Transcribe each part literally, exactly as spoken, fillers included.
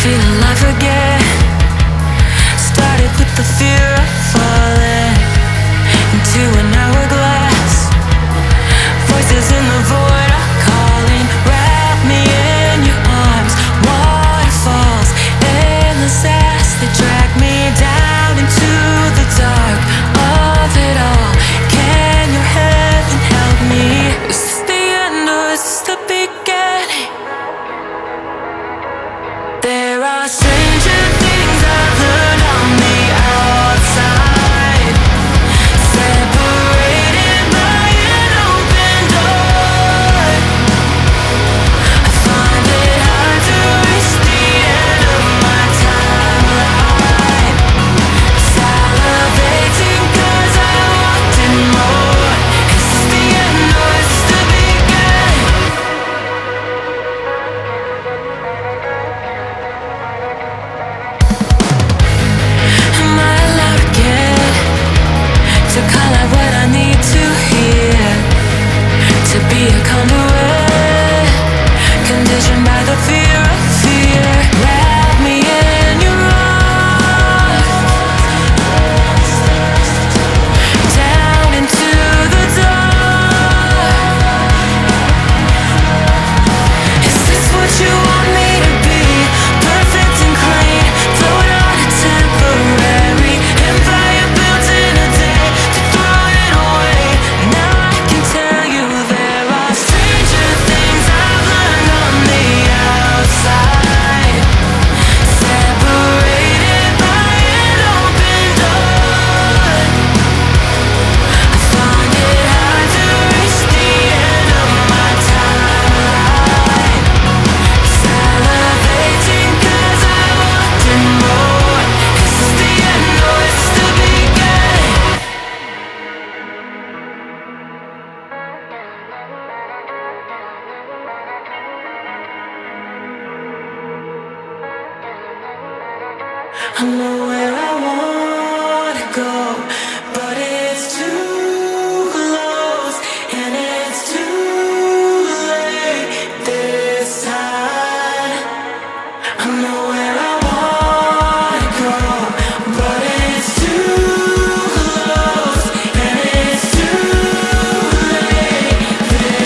feel alive again. Started with the fear of falling into an hourglass. Voices in the void are calling. Wrap me in your arms. Waterfalls, endless as they drag me down into the dark of it all. Can your heaven help me? Is this the end or is this the beginning? There are stranger things I've learned on the outside, separated by an open door. I find it hard to reach the end of my timeline, salivating 'cause I wanted more. Is this the end or is this the beginning? Am I allowed again to call out what I need to hear, to be a conduit, conditioned by the fear of fear? Wrap me in your arms, down into the dark. Is this what you want me to be? Perfect and clean, float on a temporary empire built in a day to throw it away. Now I can tell you there are stranger things I've learned on the outside, separated by an open door. I find it hard to reach the end of my timeline, salivating 'cause I wanted more. Is this the end or is this the beginning? I know where I wanna go, but it's too close and it's too late this time. I know where I wanna go, but it's too close and it's too late this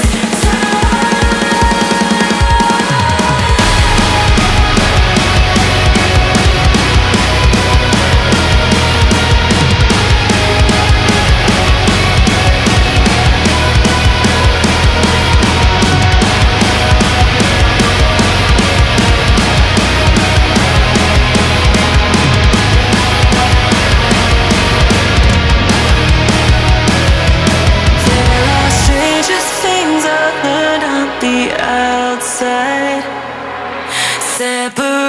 There are stranger things I've learned on the outside, separate